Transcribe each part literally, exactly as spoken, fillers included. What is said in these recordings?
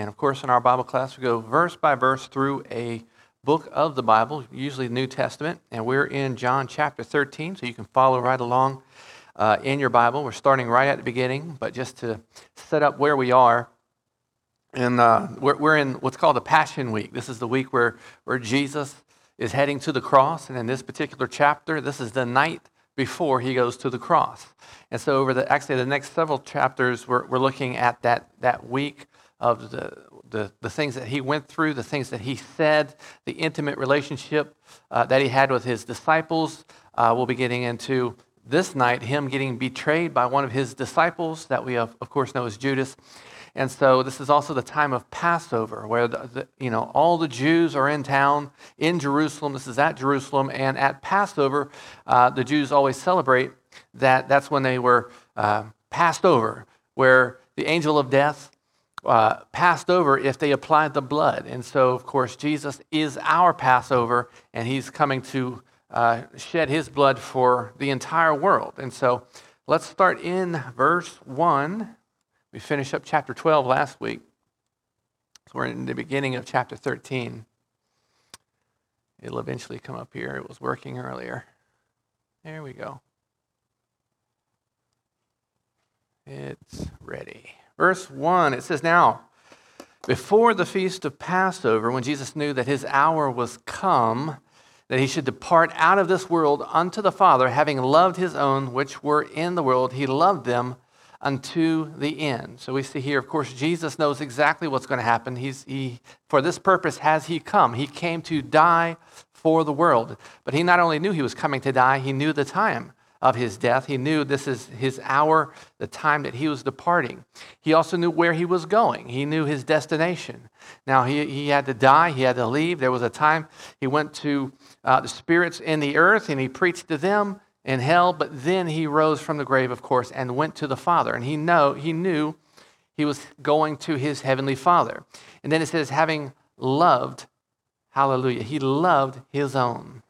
And of course, in our Bible class, we go verse by verse through a book of the Bible, usually the New Testament. And we're in John chapter thirteen, so you can follow right along uh, in your Bible. We're starting right at the beginning, but just to set up where we are. And uh, we're, we're in what's called the Passion Week. This is the week where, where Jesus is heading to the cross. And in this particular chapter, this is the night before he goes to the cross. And so over the actually the next several chapters, we're, we're looking at that, that week of the, the, the things that he went through, the things that he said, the intimate relationship uh, that he had with his disciples. Uh, we'll be getting into this night, him getting betrayed by one of his disciples that we, of, of course, know as Judas. And so this is also the time of Passover, where the, the, you know all the Jews are in town, in Jerusalem. This is at Jerusalem, and at Passover, uh, the Jews always celebrate that. That's when they were uh, passed over, where the angel of death uh, passed over if they applied the blood. And so, of course, Jesus is our Passover, and he's coming to uh, shed his blood for the entire world. And so let's start in verse one. We finished up chapter twelve last week. So we're in the beginning of chapter thirteen. It'll eventually come up here. It was working earlier. There we go. It's ready. Verse one, it says, "Now, before the feast of Passover, when Jesus knew that his hour was come, that he should depart out of this world unto the Father, having loved his own which were in the world, he loved them unto the end." So we see here, of course, Jesus knows exactly what's going to happen. He's he for this purpose has he come. He came to die for the world. But he not only knew he was coming to die, he knew the time of his death. He knew this is his hour, the time that he was departing. He also knew where he was going. He knew his destination. Now, he, he had to die. He had to leave. There was a time he went to uh, the spirits in the earth, and he preached to them in hell, but then he rose from the grave, of course, and went to the Father. And he know he knew he was going to his heavenly Father. And then it says, having loved, hallelujah, he loved his own.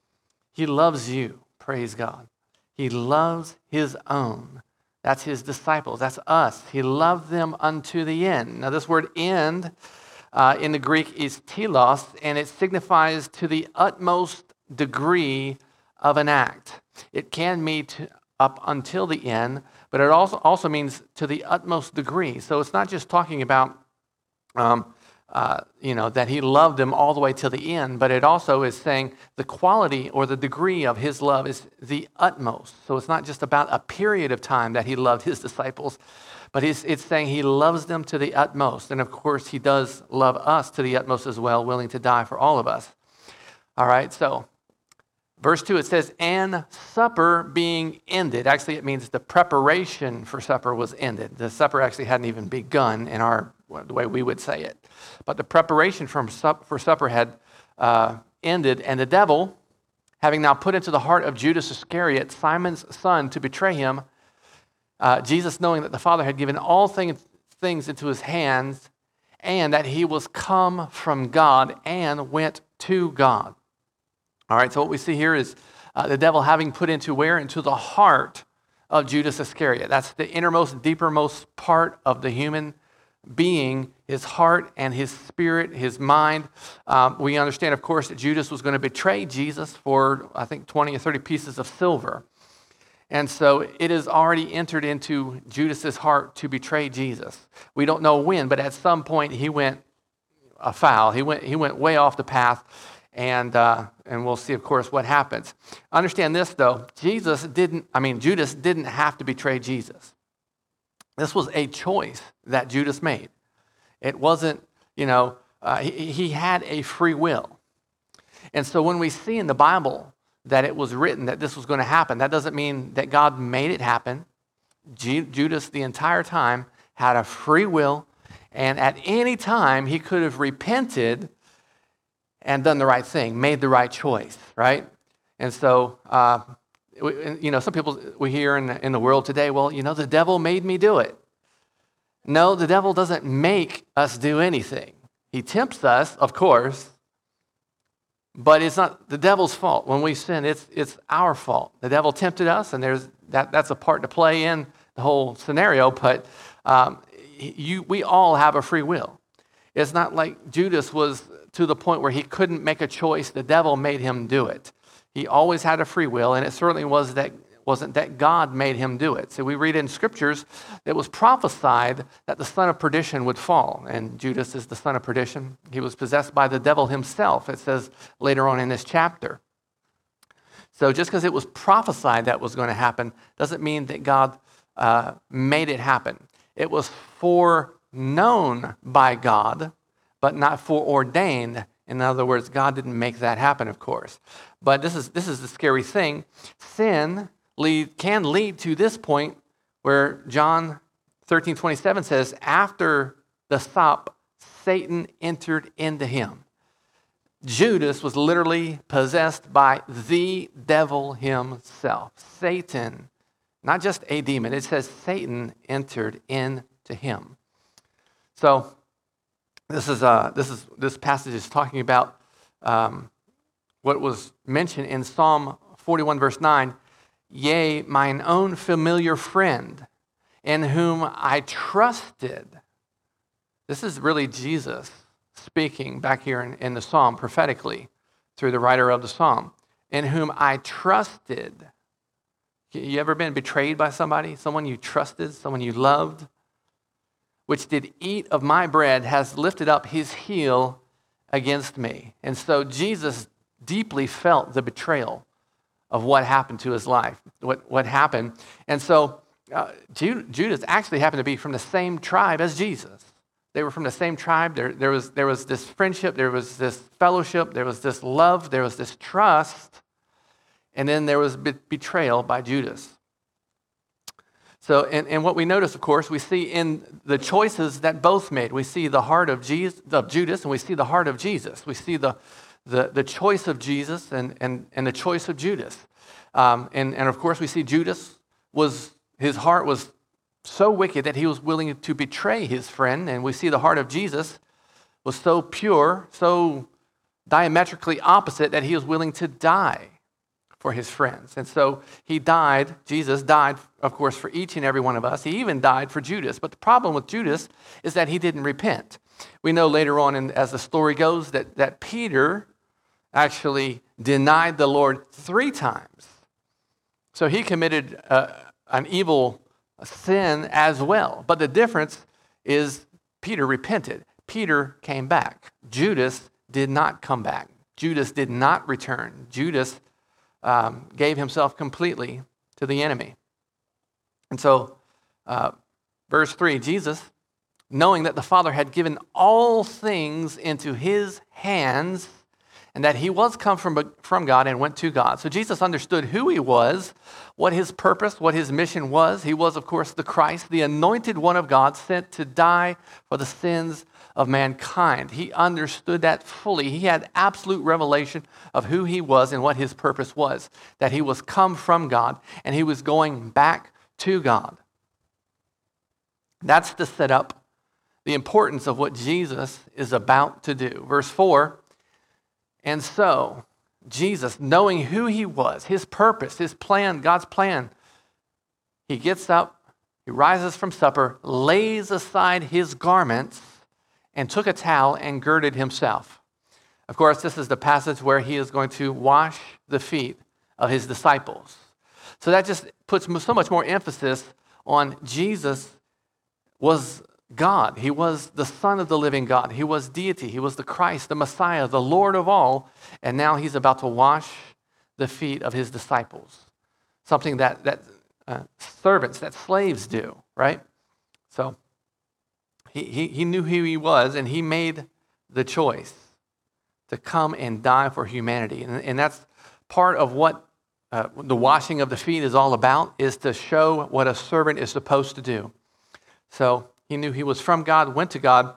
He loves you, praise God. He loves his own. That's his disciples. That's us. He loved them unto the end. Now, this word end uh, in the Greek is telos, and it signifies to the utmost degree of an act. It can mean to, up until the end, but it also, also means to the utmost degree. So it's not just talking about, um, uh, you know, that he loved them all the way till the end, but it also is saying the quality or the degree of his love is the utmost. So it's not just about a period of time that he loved his disciples, but it's, it's saying he loves them to the utmost. And of course, he does love us to the utmost as well, willing to die for all of us. All right, so verse two, it says, and supper being ended. Actually, it means the preparation for supper was ended. The supper actually hadn't even begun in our the way we would say it. But the preparation from sup, for supper had uh, ended, and the devil, having now put into the heart of Judas Iscariot, Simon's son, to betray him, uh, Jesus, knowing that the Father had given all thing, things into his hands, and that he was come from God and went to God. All right, so what we see here is uh, the devil having put into where? Into the heart of Judas Iscariot. That's the innermost, deepermost part of the human being, his heart and his spirit, his mind. Um, we understand, of course, that Judas was going to betray Jesus for, I think, twenty or thirty pieces of silver. And so it has already entered into Judas's heart to betray Jesus. We don't know when, but at some point he went afoul. He went, he went way off the path. And uh, and we'll see, of course, what happens. Understand this, though. Jesus didn't, I mean, Judas didn't have to betray Jesus. This was a choice that Judas made. It wasn't, you know, uh, he, he had a free will. And so when we see in the Bible that it was written that this was going to happen, that doesn't mean that God made it happen. Ju- Judas, the entire time, had a free will. And at any time, he could have repented and done the right thing, made the right choice, right? And so, uh, you know, some people we hear in the, in the world today, well, you know, the devil made me do it. No, the devil doesn't make us do anything. He tempts us, of course, but it's not the devil's fault. When we sin, it's it's our fault. The devil tempted us, and there's that that's a part to play in the whole scenario, but um, you, we all have a free will. It's not like Judas was to the point where he couldn't make a choice. The devil made him do it. He always had a free will, and it certainly was that, wasn't that God made him do it. So we read in scriptures that it was prophesied that the son of perdition would fall, and Judas is the son of perdition. He was possessed by the devil himself, it says later on in this chapter. So just because it was prophesied that was going to happen doesn't mean that God uh, made it happen. It was foreknown by God, but not foreordained. In other words, God didn't make that happen, of course. But this is this is the scary thing. Sin lead, can lead to this point where John thirteen twenty-seven says, after the sop, Satan entered into him. Judas was literally possessed by the devil himself. Satan, not just a demon. It says Satan entered into him. So this is uh, this is this passage is talking about um, what was mentioned in Psalm forty-one, verse nine. Yea, mine own familiar friend, in whom I trusted. This is really Jesus speaking back here in, in the psalm prophetically through the writer of the psalm. In whom I trusted. You ever been betrayed by somebody? Someone you trusted, someone you loved? Which did eat of my bread, has lifted up his heel against me. And so Jesus deeply felt the betrayal of what happened to his life, what, what happened. And so uh, Judas actually happened to be from the same tribe as Jesus. They were from the same tribe. There, there, was, there was this friendship, there was this fellowship, there was this love, there was this trust, and then there was be- betrayal by Judas. So, and, and what we notice, of course, we see in the choices that both made. We see the heart of, Jesus, of Judas, and we see the heart of Jesus. We see the, the, the choice of Jesus and, and, and the choice of Judas. Um, and, and, of course, we see Judas was, his heart was so wicked that he was willing to betray his friend. And we see the heart of Jesus was so pure, so diametrically opposite that he was willing to die for his friends. And so he died, Jesus died, of course, for each and every one of us. He even died for Judas. But the problem with Judas is that he didn't repent. We know later on, in, as the story goes, that, that Peter actually denied the Lord three times. So he committed uh, an evil sin as well. But the difference is Peter repented. Peter came back. Judas did not come back. Judas did not return. Judas um, gave himself completely to the enemy. And so, uh, verse three, Jesus, knowing that the Father had given all things into his hands, and that he was come from, from God and went to God. So Jesus understood who he was, what his purpose, what his mission was. He was, of course, the Christ, the anointed one of God, sent to die for the sins of mankind. He understood that fully. He had absolute revelation of who he was and what his purpose was, that he was come from God and he was going back to God. That's to set up the importance of what Jesus is about to do. Verse four, and so Jesus, knowing who he was, his purpose, his plan, God's plan, he gets up, he rises from supper, lays aside his garments, and took a towel and girded himself. Of course, this is the passage where he is going to wash the feet of his disciples. So that just puts so much more emphasis on Jesus was God. He was the Son of the living God. He was deity. He was the Christ, the Messiah, the Lord of all. And now he's about to wash the feet of his disciples. Something that, that uh, servants, that slaves do, right? So he, he, he knew who he was, and he made the choice to come and die for humanity. And, and that's part of what uh, the washing of the feet is all about, is to show what a servant is supposed to do. So he knew he was from God, went to God,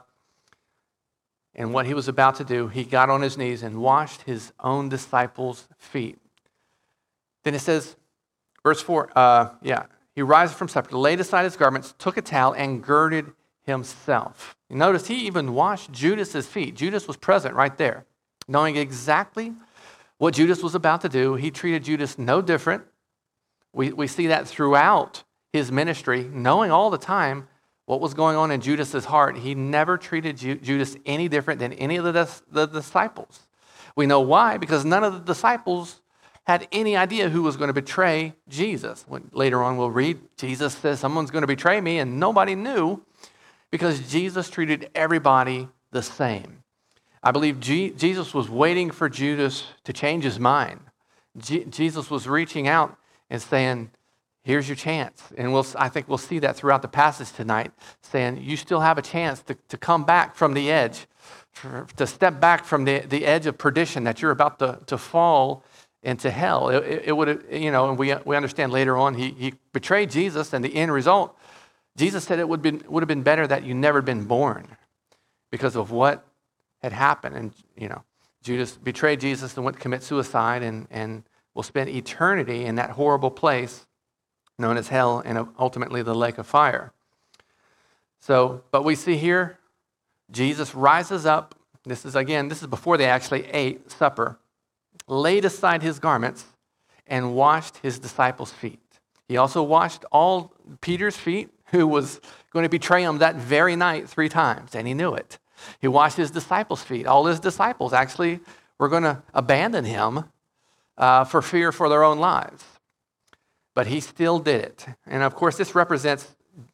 and what he was about to do, he got on his knees and washed his own disciples' feet. Then it says, verse four, uh, yeah, he rises from supper, laid aside his garments, took a towel, and girded himself. You notice he even washed Judas's feet. Judas was present right there, knowing exactly what Judas was about to do. He treated Judas no different. We, we see that throughout his ministry, knowing all the time what was going on in Judas's heart, he never treated Ju- Judas any different than any of the, dis- the disciples. We know why, because none of the disciples had any idea who was going to betray Jesus. When, later on we'll read, Jesus says, someone's going to betray me, and nobody knew because Jesus treated everybody the same. I believe G- Jesus was waiting for Judas to change his mind. G- Jesus was reaching out and saying, here's your chance. And we'll, I think we'll see that throughout the passage tonight, saying you still have a chance to, to come back from the edge, for, to step back from the, the edge of perdition that you're about to, to fall into hell. It, it, it would, you know, and we, we understand later on he, he betrayed Jesus, and the end result, Jesus said it would, been, would have been better that you never been born because of what had happened. And, you know, Judas betrayed Jesus and went to commit suicide and, and will spend eternity in that horrible place known as hell and ultimately the lake of fire. So, but we see here, Jesus rises up. This is, again, this is before they actually ate supper, laid aside his garments, and washed his disciples' feet. He also washed all Peter's feet, who was going to betray him that very night three times, and he knew it. He washed his disciples' feet. All his disciples actually were going to abandon him uh, for fear for their own lives. But he still did it. And of course, this represents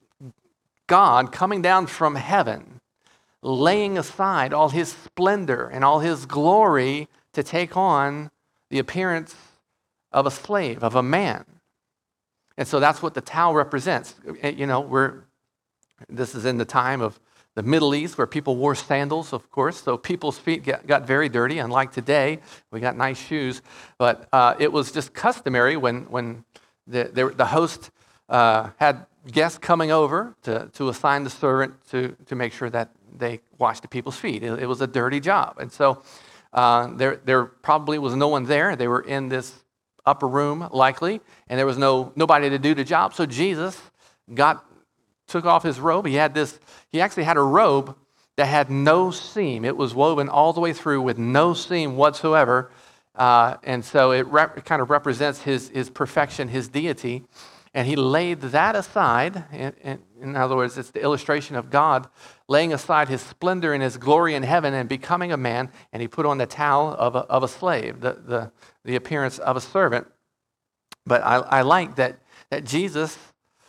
God coming down from heaven, laying aside all his splendor and all his glory to take on the appearance of a slave, of a man. And so that's what the towel represents. You know, we're, this is in the time of the Middle East where people wore sandals, of course, so people's feet get, got very dirty, unlike today. We got nice shoes. But uh, it was just customary when, when the, the, the host uh, had guests coming over to, to assign the servant to, to make sure that they washed the people's feet. It, it was a dirty job. And so uh, there, there probably was no one there. They were in this upper room, likely, and there was no nobody to do the job. So Jesus got took off his robe. He had this. He actually had a robe that had no seam. It was woven all the way through with no seam whatsoever, uh, and so it, rep, it kind of represents his his perfection, his deity. And he laid that aside. In, in, in other words, it's the illustration of God laying aside his splendor and his glory in heaven and becoming a man, and he put on the towel of a, of a slave, the, the, the appearance of a servant. But I, I like that, that Jesus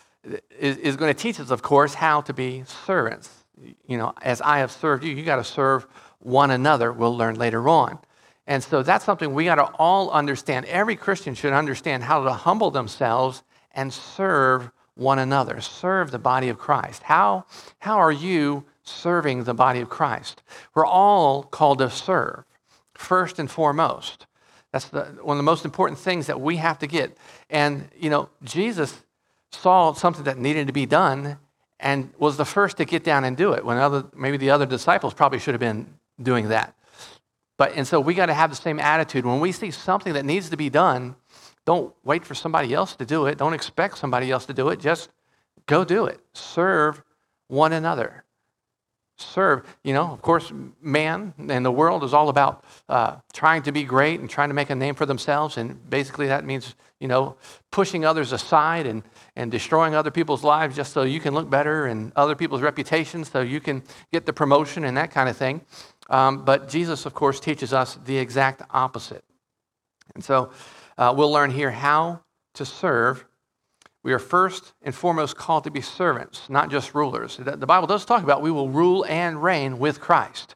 is, is going to teach us, of course, how to be servants. You know, as I have served you, you got to serve one another. We'll learn later on. And so that's something we got to all understand. Every Christian should understand how to humble themselves and serve one another, serve the body of Christ. How, how are you serving the body of Christ? We're all called to serve, first and foremost. That's the, one of the most important things that we have to get. And, you know, Jesus saw something that needed to be done and was the first to get down and do it, when other, maybe the other disciples probably should have been doing that. But, and so we got to have the same attitude. When we see something that needs to be done, don't wait for somebody else to do it. Don't expect somebody else to do it. Just go do it. Serve one another. Serve. You know, of course, man and the world is all about uh, trying to be great and trying to make a name for themselves. And basically that means, you know, pushing others aside and, and destroying other people's lives just so you can look better and other people's reputations so you can get the promotion and that kind of thing. Um, but Jesus, of course, teaches us the exact opposite. And so Uh, we'll learn here how to serve. We are first and foremost called to be servants, not just rulers. The Bible does talk about we will rule and reign with Christ.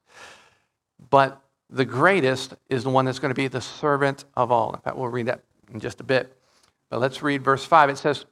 But the greatest is the one that's going to be the servant of all. In fact, we'll read that in just a bit. But let's read verse five. It says,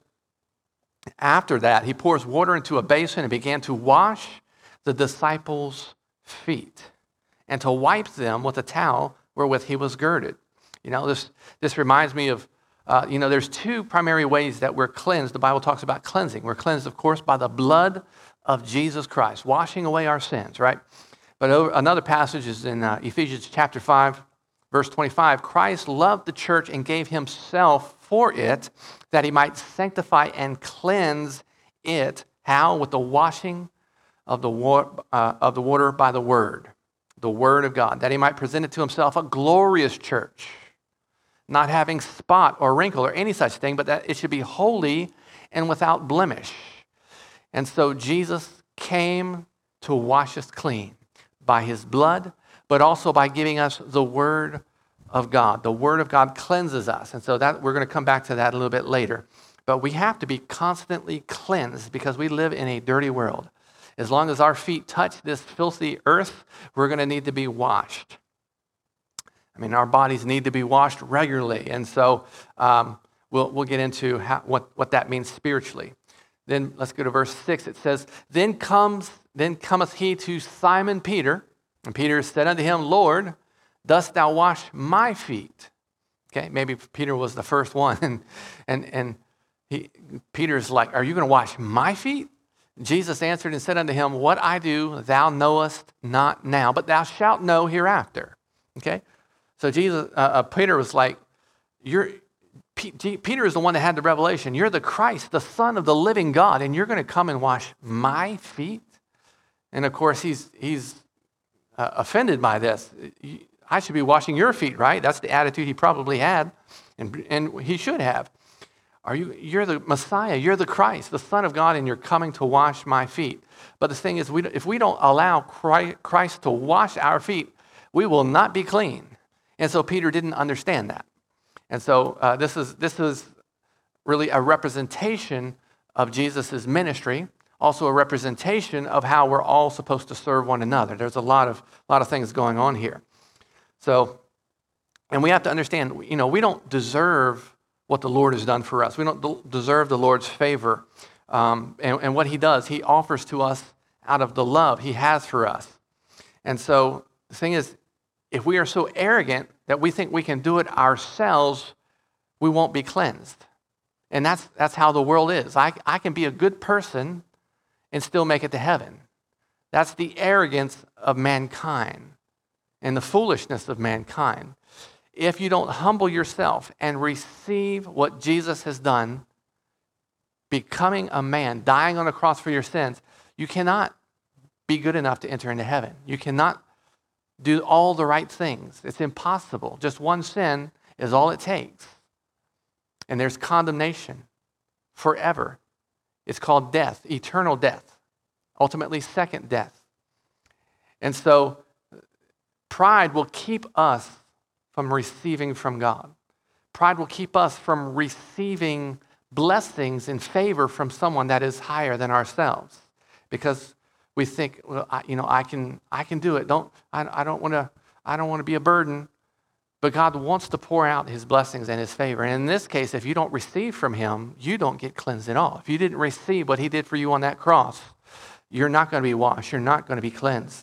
after that, he pours water into a basin and began to wash the disciples' feet and to wipe them with a towel wherewith he was girded. You know, this this reminds me of, uh, you know, there's two primary ways that we're cleansed. The Bible talks about cleansing. We're cleansed, of course, by the blood of Jesus Christ, washing away our sins, right? But over, another passage is in uh, Ephesians chapter five, verse twenty-five. Christ loved the church and gave himself for it, that he might sanctify and cleanse it. How? With the washing of the, wa- uh, of the water by the word, the word of God, that he might present it to himself a glorious church, not having spot or wrinkle or any such thing, but that it should be holy and without blemish. And so Jesus came to wash us clean by his blood, but also by giving us the word of God. The word of God cleanses us. And so that we're going to come back to that a little bit later. But we have to be constantly cleansed because we live in a dirty world. As long as our feet touch this filthy earth, we're going to need to be washed. I mean, our bodies need to be washed regularly. And so um, we'll, we'll get into how, what, what that means spiritually. Then let's go to verse six. It says, Then comes, then cometh he to Simon Peter, and Peter said unto him, Lord, dost thou wash my feet? Okay, maybe Peter was the first one. And, and, and he, Peter's like, are you going to wash my feet? Jesus answered and said unto him, What I do thou knowest not now, but thou shalt know hereafter. Okay? So Jesus, uh, uh, Peter was like, "You're P- G- Peter is the one that had the revelation. You're the Christ, the Son of the living God, and you're going to come and wash my feet?" And of course, he's he's uh, offended by this. I should be washing your feet, right? That's the attitude he probably had, and and he should have. Are you? You're the Messiah. You're the Christ, the Son of God, and you're coming to wash my feet. But the thing is, we, if we don't allow Christ to wash our feet, we will not be clean. And so Peter didn't understand that. And so uh, this is this is really a representation of Jesus' ministry, also a representation of how we're all supposed to serve one another. There's a lot of a lot of things going on here. So, and we have to understand, you know, we don't deserve what the Lord has done for us. We don't deserve the Lord's favor. Um, and, and what he does, he offers to us out of the love he has for us. And so the thing is, if we are so arrogant that we think we can do it ourselves, we won't be cleansed. And that's that's how the world is. I, I can be a good person and still make it to heaven. That's the arrogance of mankind and the foolishness of mankind. If you don't humble yourself and receive what Jesus has done, becoming a man, dying on a cross for your sins, you cannot be good enough to enter into heaven. You cannot do all the right things. It's impossible. Just one sin is all it takes. And there's condemnation forever. It's called death, eternal death, ultimately second death. And so pride will keep us from receiving from God. Pride will keep us from receiving blessings and favor from someone that is higher than ourselves, because we think, well, I, you know, I can, I can do it. Don't, I, I don't want to, I don't want to be a burden. But God wants to pour out his blessings and his favor. And in this case, if you don't receive from him, you don't get cleansed at all. If you didn't receive what he did for you on that cross, you're not going to be washed. You're not going to be cleansed.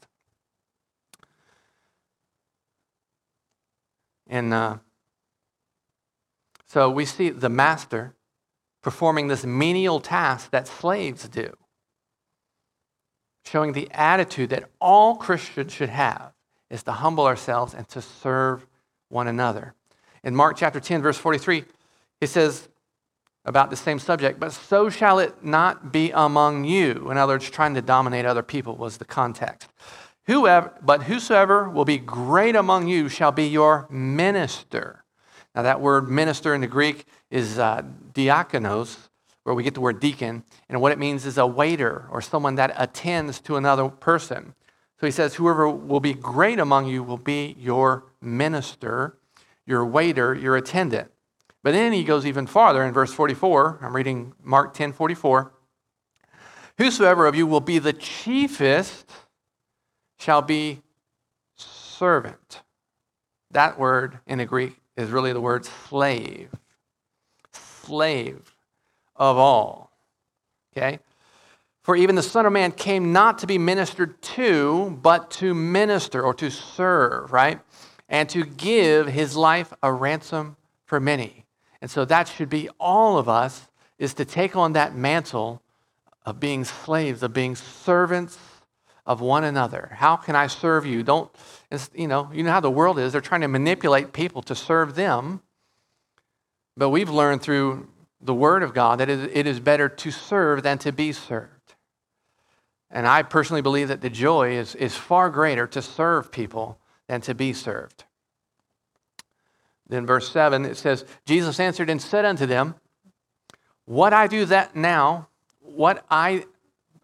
And uh, so we see the master performing this menial task that slaves do, showing the attitude that all Christians should have is to humble ourselves and to serve one another. In Mark chapter ten, verse forty-three, it says about the same subject, but so shall it not be among you. In other words, trying to dominate other people was the context. Whoever, but whosoever will be great among you shall be your minister. Now that word minister in the Greek is uh, diakonos, where we get the word deacon. And what it means is a waiter or someone that attends to another person. So he says, whoever will be great among you will be your minister, your waiter, your attendant. But then he goes even farther in verse forty-four. I'm reading Mark ten forty-four. Whosoever of you will be the chiefest shall be servant. That word in the Greek is really the word slave. Slave of all. Okay? For even the Son of Man came not to be ministered to, but to minister or to serve, right? And to give his life a ransom for many. And so that should be all of us, is to take on that mantle of being slaves, of being servants of one another. How can I serve you? Don't, you know, you know how the world is. They're trying to manipulate people to serve them. But we've learned through the Word of God that it is better to serve than to be served. And I personally believe that the joy is, is far greater to serve people than to be served. Then verse seven, it says, Jesus answered and said unto them, What I do that now, what I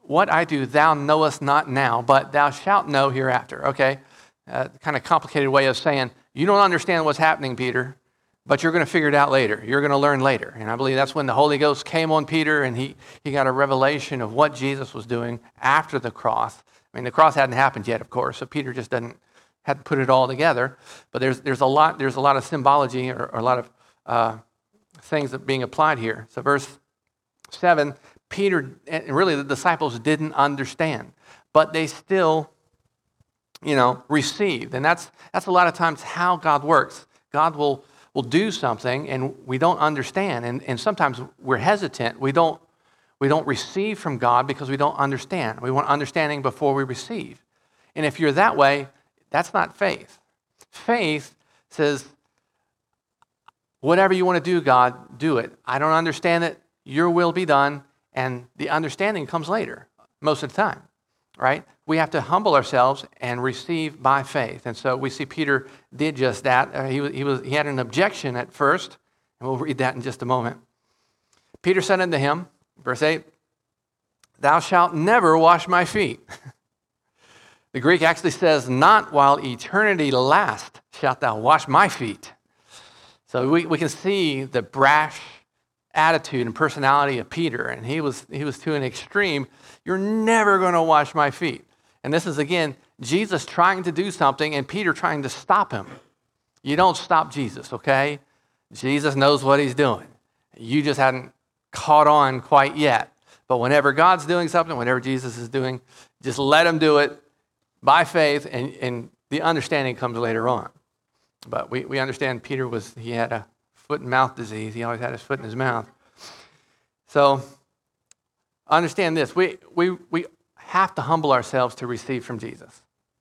what I do thou knowest not now, but thou shalt know hereafter. Okay? Uh, kind of complicated way of saying, you don't understand what's happening, Peter, but you're going to figure it out later. You're going to learn later. And I believe that's when the Holy Ghost came on Peter and he, he got a revelation of what Jesus was doing after the cross. I mean, the cross hadn't happened yet, of course, so Peter just doesn't hadn't put it all together. But there's there's a lot there's a lot of symbology or, or a lot of uh, things that are being applied here. So verse seven, Peter and really the disciples didn't understand, but they still, you know, received. And that's that's a lot of times how God works. God will will do something and we don't understand. And, and sometimes we're hesitant. We don't we don't receive from God because we don't understand. We want understanding before we receive. And if you're that way, that's not faith. Faith says, whatever you want to do, God, do it. I don't understand it. Your will be done. And the understanding comes later, most of the time, right? We have to humble ourselves and receive by faith. And so we see Peter did just that. Uh, he, was, he, was, he had an objection at first, and we'll read that in just a moment. Peter said unto him, verse eight, thou shalt never wash my feet. The Greek actually says, not while eternity lasts shalt thou wash my feet. So we, we can see the brash attitude and personality of Peter, and he was he was to an extreme. You're never going to wash my feet. And this is, again, Jesus trying to do something and Peter trying to stop him. You don't stop Jesus, okay? Jesus knows what he's doing. You just hadn't caught on quite yet. But whenever God's doing something, whenever Jesus is doing, just let him do it by faith, and, and the understanding comes later on. But we, we understand Peter was, he had a foot and mouth disease. He always had his foot in his mouth. So understand this. We, we, we have to humble ourselves to receive from Jesus.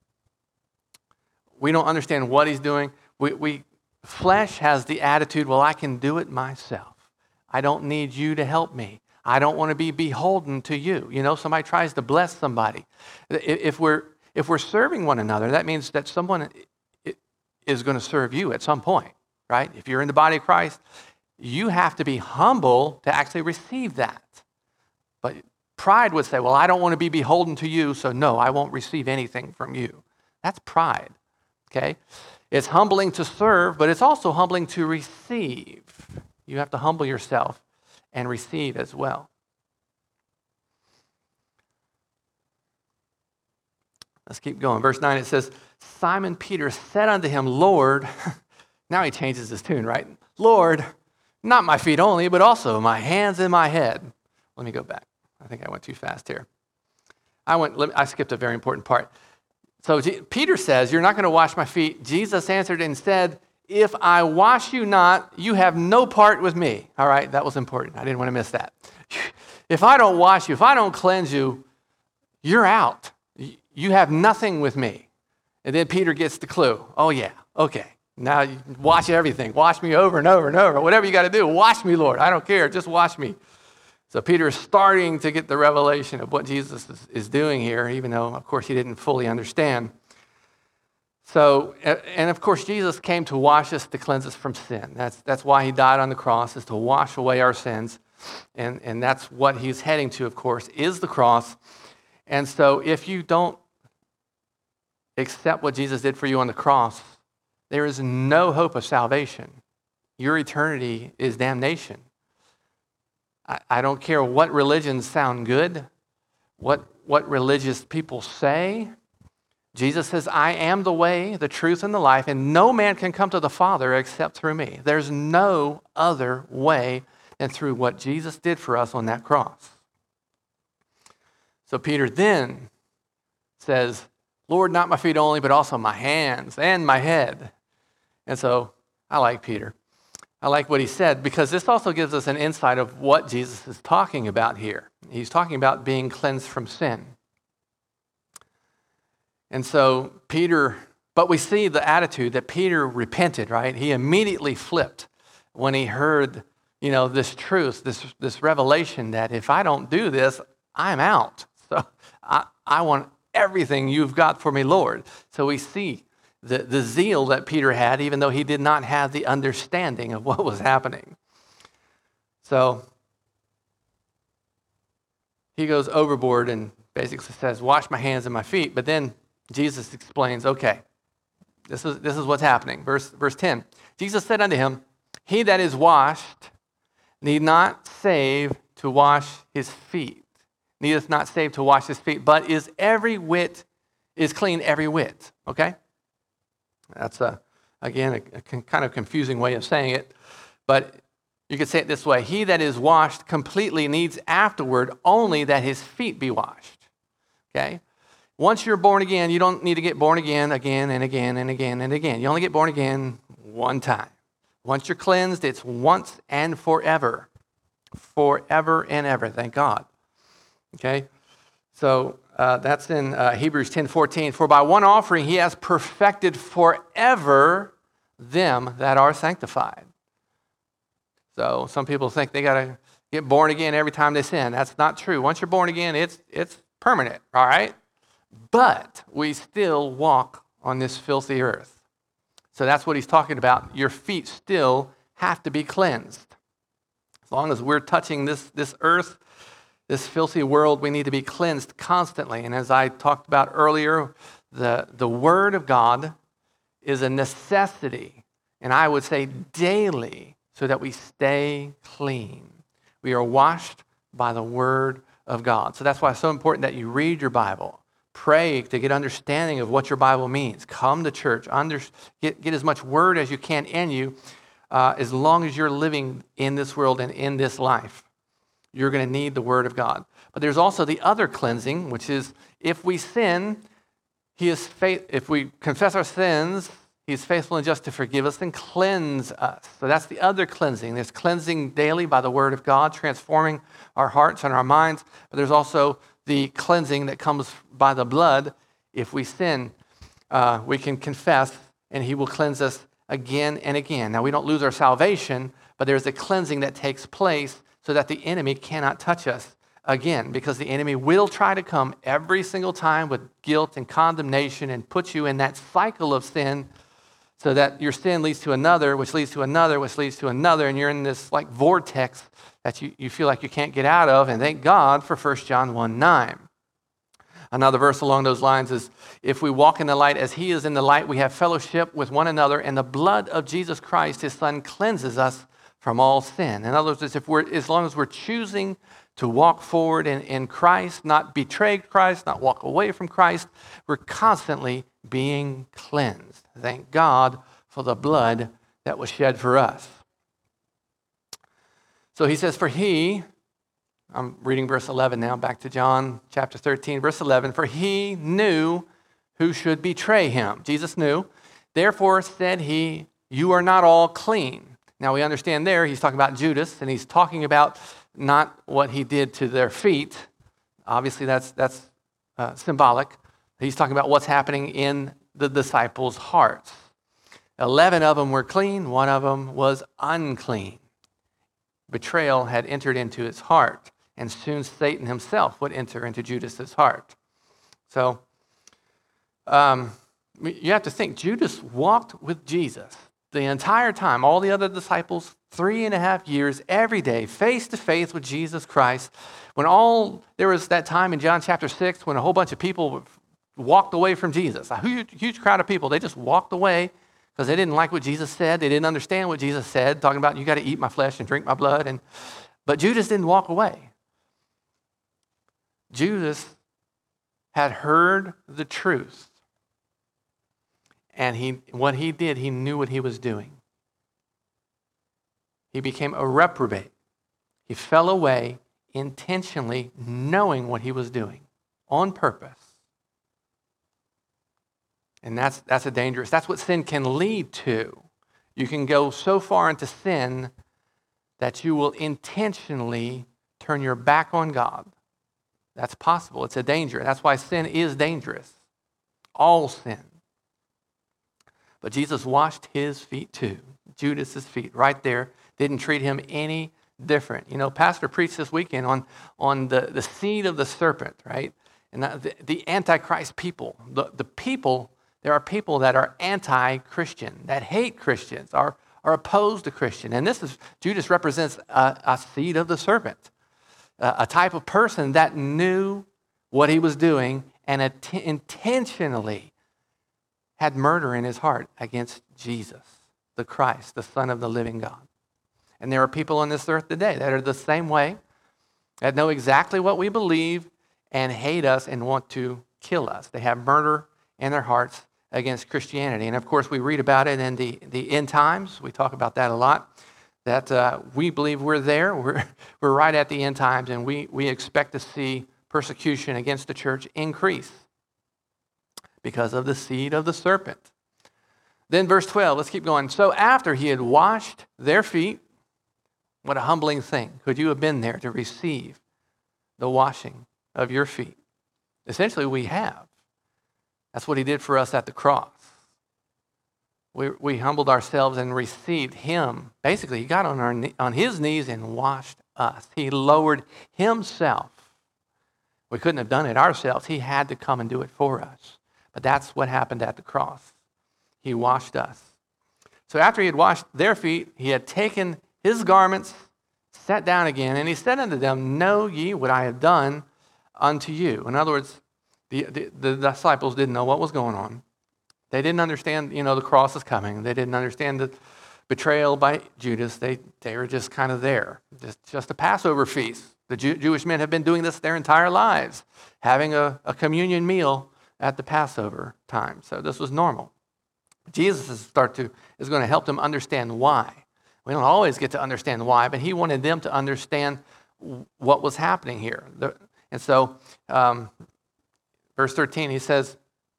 We don't understand what he's doing. We, we flesh has the attitude, well, I can do it myself. I don't need you to help me. I don't want to be beholden to you. You know, somebody tries to bless somebody. If we're if we're serving one another, that means that someone is going to serve you at some point, right? If you're in the body of Christ, you have to be humble to actually receive that. But pride would say, well, I don't want to be beholden to you, so no, I won't receive anything from you. That's pride, okay? It's humbling to serve, but it's also humbling to receive. You have to humble yourself and receive as well. Let's keep going. Verse nine, it says, Simon Peter said unto him, Lord, now he changes his tune, right? Lord, not my feet only, but also my hands and my head. Let me go back. I think I went too fast here. I went. Let me, I skipped a very important part. So G- Peter says, you're not going to wash my feet. Jesus answered and said, if I wash you not, you have no part with me. All right, that was important. I didn't want to miss that. If I don't wash you, if I don't cleanse you, you're out. You have nothing with me. And then Peter gets the clue. Oh, yeah, okay. Now you wash everything. Wash me over and over and over. Whatever you got to do, wash me, Lord. I don't care. Just wash me. So Peter is starting to get the revelation of what Jesus is, is doing here, even though, of course, he didn't fully understand. So, and of course, Jesus came to wash us, to cleanse us from sin. That's, that's why he died on the cross, is to wash away our sins. And, and that's what he's heading to, of course, is the cross. And so if you don't accept what Jesus did for you on the cross, there is no hope of salvation. Your eternity is damnation. I, I don't care what religions sound good, what, what religious people say. Jesus says, I am the way, the truth, and the life, and no man can come to the Father except through me. There's no other way than through what Jesus did for us on that cross. So Peter then says, Lord, not my feet only, but also my hands and my head. And so I like Peter. I like what he said, because this also gives us an insight of what Jesus is talking about here. He's talking about being cleansed from sin. And so Peter, but we see the attitude that Peter repented, right? He immediately flipped when he heard, you know, this truth, this, this revelation that if I don't do this, I'm out. So I, I want everything you've got for me, Lord. So we see the, the zeal that Peter had, even though he did not have the understanding of what was happening. So he goes overboard and basically says, wash my hands and my feet. But then Jesus explains, okay, this is, this is what's happening. Verse, verse ten, Jesus said unto him, he that is washed need not save to wash his feet, needeth not save to wash his feet, but is every whit, is clean every whit, okay? That's, a, again, a, a kind of confusing way of saying it, but you could say it this way, he that is washed completely needs afterward only that his feet be washed, okay? Once you're born again, you don't need to get born again, again and again and again and again. You only get born again one time. Once you're cleansed, it's once and forever. Forever and ever, thank God. Okay? So uh, that's in uh, Hebrews ten fourteen. For by one offering he has perfected forever them that are sanctified. So some people think they got to get born again every time they sin. That's not true. Once you're born again, it's it's permanent, all right? But we still walk on this filthy earth. So that's what he's talking about. Your feet still have to be cleansed. As long as we're touching this, this earth, this filthy world, we need to be cleansed constantly. And as I talked about earlier, the, the Word of God is a necessity, and I would say daily, so that we stay clean. We are washed by the Word of God. So that's why it's so important that you read your Bible. Pray to get understanding of what your Bible means. Come to church. Under, get, get as much word as you can in you. Uh, as long as you're living in this world and in this life, you're going to need the Word of God. But there's also the other cleansing, which is if we sin, He is faith. If we confess our sins, He is faithful and just to forgive us and cleanse us. So that's the other cleansing. There's cleansing daily by the Word of God, transforming our hearts and our minds. But there's also the cleansing that comes by the blood. If we sin, uh, we can confess, and He will cleanse us again and again. Now, we don't lose our salvation, but there's a cleansing that takes place so that the enemy cannot touch us again, because the enemy will try to come every single time with guilt and condemnation and put you in that cycle of sin, so that your sin leads to another, which leads to another, which leads to another, and you're in this like vortex that you, you feel like you can't get out of. And thank God for First John one nine. Another verse along those lines is, if we walk in the light as He is in the light, we have fellowship with one another, and the blood of Jesus Christ, His Son, cleanses us from all sin. In other words, if we're, as long as we're choosing to walk forward in, in Christ, not betray Christ, not walk away from Christ, we're constantly being cleansed. Thank God for the blood that was shed for us. So he says, for He, I'm reading verse eleven now, back to John chapter thirteen, verse eleven, for He knew who should betray Him. Jesus knew. Therefore said He, you are not all clean. Now we understand there, he's talking about Judas, and he's talking about not what he did to their feet. Obviously that's, that's uh, symbolic. He's talking about what's happening in the disciples' hearts. Eleven of them were clean, one of them was unclean. Betrayal had entered into his heart, and soon Satan himself would enter into Judas's heart. So um, you have to think, Judas walked with Jesus the entire time, all the other disciples, three and a half years, every day, face to face with Jesus Christ. When all, there was that time in John chapter six when a whole bunch of people walked away from Jesus. A huge, huge crowd of people, they just walked away because they didn't like what Jesus said. They didn't understand what Jesus said, talking about, you got to eat my flesh and drink my blood. And But Judas didn't walk away. Judas had heard the truth. And he, what he did, he knew what he was doing. He became a reprobate. He fell away intentionally, knowing what he was doing, on purpose. And that's, that's a dangerous, that's what sin can lead to. You can go so far into sin that you will intentionally turn your back on God. That's possible. It's a danger. That's why sin is dangerous. All sin. But Jesus washed his feet too. Judas's feet right there. Didn't treat him any different. You know, Pastor preached this weekend on, on the, the seed of the serpent, right? And the, the Antichrist people. The, the people, there are people that are anti-Christian, that hate Christians, are, are opposed to Christian. And this is, Judas represents a, a seed of the serpent. uh, a type of person that knew what he was doing and att- intentionally had murder in his heart against Jesus, the Christ, the Son of the living God. And there are people on this earth today that are the same way, that know exactly what we believe and hate us and want to kill us. They have murder in their hearts against Christianity. And of course, we read about it in the, the end times. We talk about that a lot, that uh, we believe we're there. We're, we're right at the end times, and we, we expect to see persecution against the church increase because of the seed of the serpent. Then verse twelve, let's keep going. So after he had washed their feet, what a humbling thing. Could you have been there to receive the washing of your feet? Essentially, we have. That's what he did for us at the cross. We, we humbled ourselves and received him. Basically, he got on, our, on his knees and washed us. He lowered himself. We couldn't have done it ourselves. He had to come and do it for us. But that's what happened at the cross. He washed us. So after he had washed their feet, he had taken his garments, sat down again, and he said unto them, Know ye what I have done unto you? In other words, the, the, the disciples didn't know what was going on. They didn't understand, you know, the cross is coming. They didn't understand the betrayal by Judas. They, they were just kind of there. Just, just a Passover feast. The Jew, Jewish men have been doing this their entire lives, having a, a communion meal at the Passover time. So this was normal. Jesus is, start to, is going to help them understand why. We don't always get to understand why, but he wanted them to understand what was happening here. And so, um, verse thirteen, he says,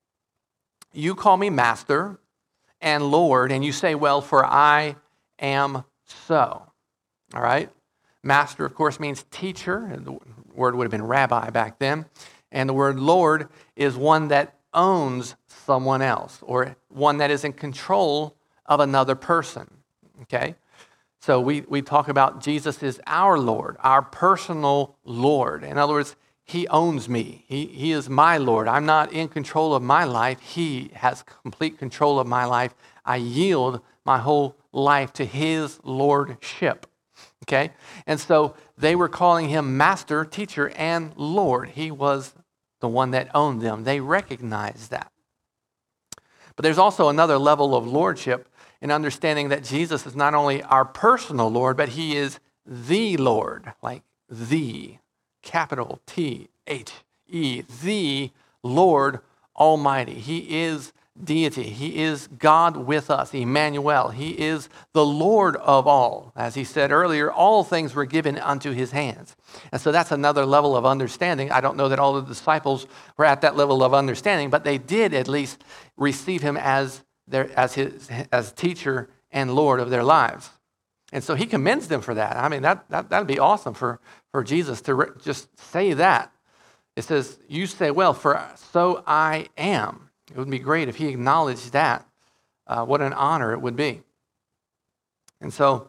You call me Master and Lord, and you say, well, for I am so. All right? Master, of course, means teacher. The word would have been rabbi back then. And the word Lord is one that owns someone else, or one that is in control of another person. Okay? So we, we talk about Jesus is our Lord, our personal Lord. In other words, he owns me. He, he is my Lord. I'm not in control of my life. He has complete control of my life. I yield my whole life to his lordship. Okay? And so they were calling him Master, Teacher, and Lord. He was the one that owned them. They recognized that. But there's also another level of lordship in understanding that Jesus is not only our personal Lord, but he is the Lord, like the, capital T H E, the Lord Almighty. He is deity. He is God with us, Emmanuel. He is the Lord of all. As he said earlier, all things were given unto his hands. And so that's another level of understanding. I don't know that all the disciples were at that level of understanding, but they did at least receive him as their as his as teacher and Lord of their lives. And so he commends them for that. I mean, that that that'd be awesome for, for Jesus to re- just say that. It says, you say, well, for so I am. It would be great if he acknowledged that. Uh, what an honor it would be. And so,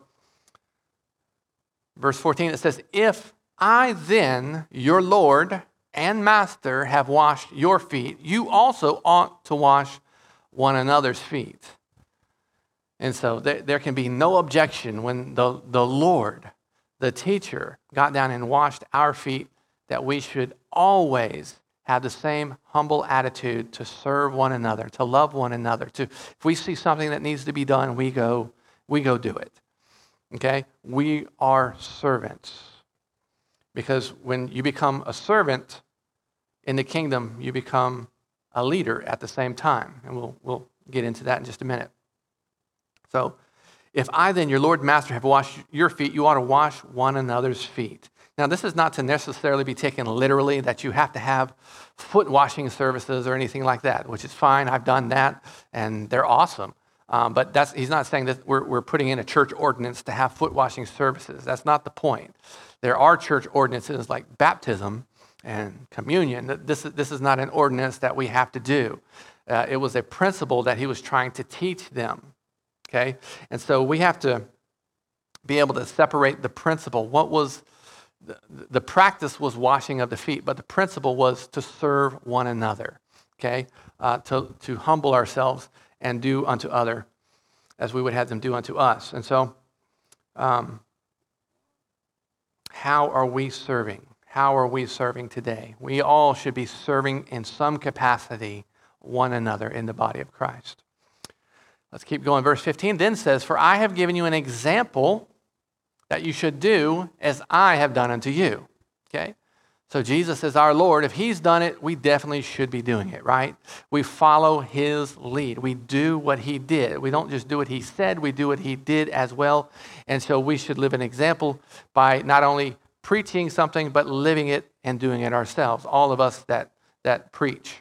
verse fourteen, it says, if I then, your Lord and Master, have washed your feet, you also ought to wash one another's feet. And so there, there can be no objection when the, the Lord, the teacher, got down and washed our feet, that we should always have the same humble attitude to serve one another, to love one another. To, if we see something that needs to be done, we go, we go do it. Okay? We are servants. Because when you become a servant in the kingdom, you become a leader at the same time. And we'll, we'll get into that in just a minute. So, if I then, your Lord and Master, have washed your feet, you ought to wash one another's feet. Now, this is not to necessarily be taken literally, that you have to have foot washing services or anything like that, which is fine. I've done that, and they're awesome. Um, but that's, he's not saying that we're, we're putting in a church ordinance to have foot washing services. That's not the point. There are church ordinances like baptism and communion. This is, this is not an ordinance that we have to do. Uh, it was a principle that he was trying to teach them. Okay? And so we have to be able to separate the principle. What was the, the practice was washing of the feet, but the principle was to serve one another. Okay? Uh, to, to humble ourselves and do unto other as we would have them do unto us. And so, um, how are we serving? How are we serving today? We all should be serving in some capacity one another in the body of Christ. Let's keep going. Verse fifteen then says, "For I have given you an example that you should do as I have done unto you." Okay? So Jesus is our Lord. If he's done it, we definitely should be doing it, right? We follow his lead. We do what he did. We don't just do what he said, we do what he did as well. And so we should live an example by not only preaching something, but living it and doing it ourselves, all of us that, that preach.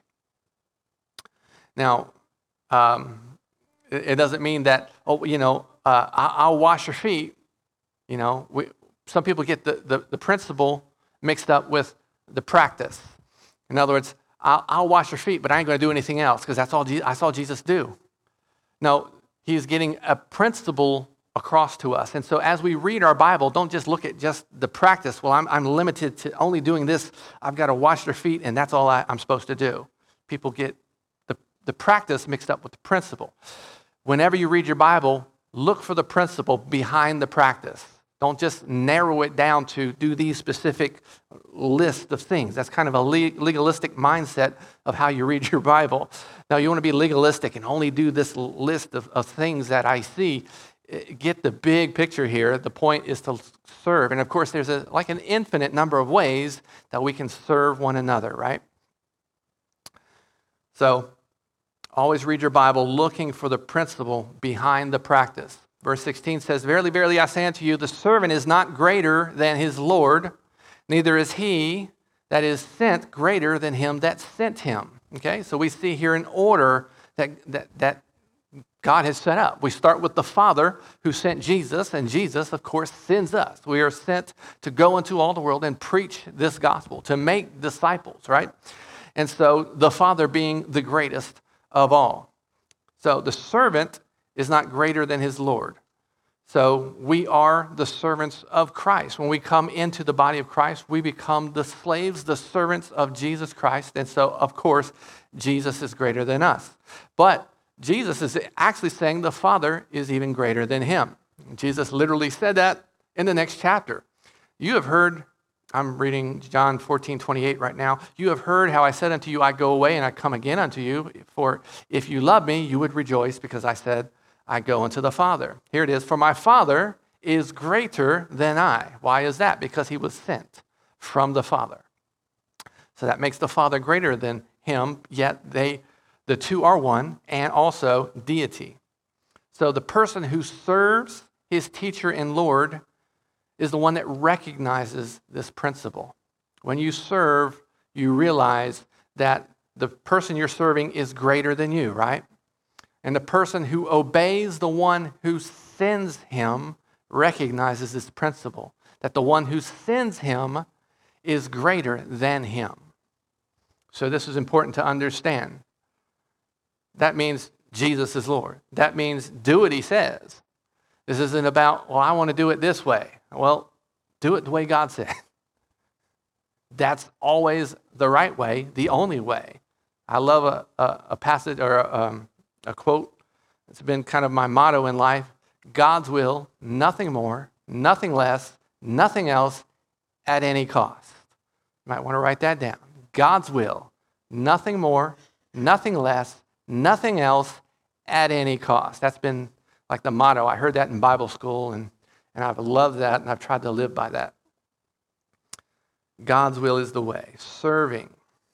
Now, um, it, it doesn't mean that, oh, you know, uh, I, I'll wash your feet. You know, we, some people get the, the, the principle mixed up with the practice. In other words, I'll, I'll wash your feet, but I ain't going to do anything else because that's all Je- I saw Jesus do. No, he's getting a principle across to us. And so as we read our Bible, don't just look at just the practice. Well, I'm, I'm limited to only doing this. I've got to wash their feet, and that's all I, I'm supposed to do. People get the, the practice mixed up with the principle. Whenever you read your Bible, look for the principle behind the practice. Don't just narrow it down to do these specific list of things. That's kind of a legalistic mindset of how you read your Bible. Now, you want to be legalistic and only do this list of, of things that I see. Get the big picture here. The point is to serve. And of course, there's a, like an infinite number of ways that we can serve one another, right? So, always read your Bible looking for the principle behind the practice. Verse sixteen says, "Verily, verily, I say unto you, the servant is not greater than his Lord, neither is he that is sent greater than him that sent him." Okay, so we see here an order that, that, that God has set up. We start with the Father who sent Jesus, and Jesus, of course, sends us. We are sent to go into all the world and preach this gospel, to make disciples, right? And so the Father being the greatest of all. So the servant is not greater than his Lord. So we are the servants of Christ. When we come into the body of Christ, we become the slaves, the servants of Jesus Christ. And so, of course, Jesus is greater than us. But Jesus is actually saying the Father is even greater than him. Jesus literally said that in the next chapter. You have heard, I'm reading John fourteen twenty-eight right now. "You have heard how I said unto you, I go away and I come again unto you. For if you love me, you would rejoice because I said, I go unto the Father." Here it is. "For my Father is greater than I." Why is that? Because he was sent from the Father. So that makes the Father greater than him, yet they, the two are one, and also deity. So the person who serves his teacher and Lord is the one that recognizes this principle. When you serve, you realize that the person you're serving is greater than you, right? And the person who obeys the one who sends him recognizes this principle, that the one who sends him is greater than him. So this is important to understand. That means Jesus is Lord. That means do what he says. This isn't about, well, I want to do it this way. Well, do it the way God said. That's always the right way, the only way. I love a, a, a passage or a, um, a quote. It's been kind of my motto in life. God's will, nothing more, nothing less, nothing else at any cost. You might want to write that down. God's will, nothing more, nothing less, nothing else at any cost. That's been like the motto. I heard that in Bible school, and, and I've loved that, and I've tried to live by that. God's will is the way. Serving.